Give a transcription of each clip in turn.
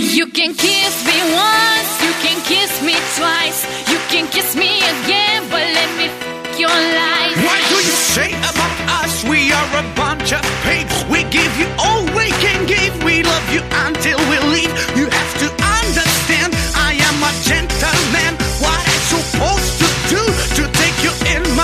You can kiss me once, you can kiss me twice, you can kiss me again, but let me your life. What do you say about us? We are a bunch of pigs. We give you all we can give. We love you until we leave. You have to understand, I am a gentleman. What I'm supposed to do to take you in my...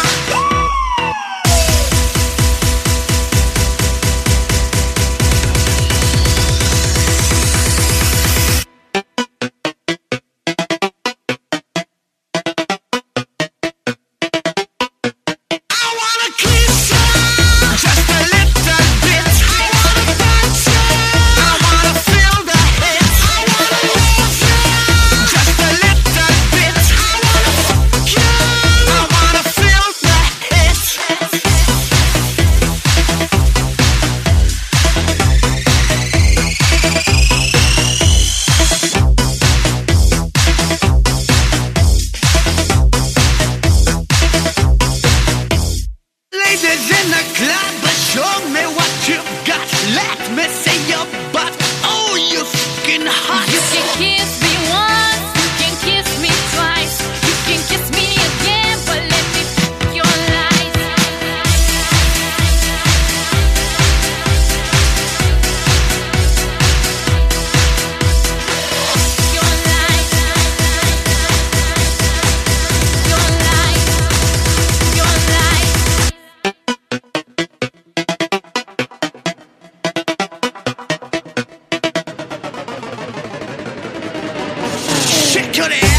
In the club, but show me what you got. Let me see your butt. Oh, you fucking hot. You can kiss me once, you can kiss me twice, you can kiss me again, but let me your life. Your life. Your life. Your life. Shake your ass.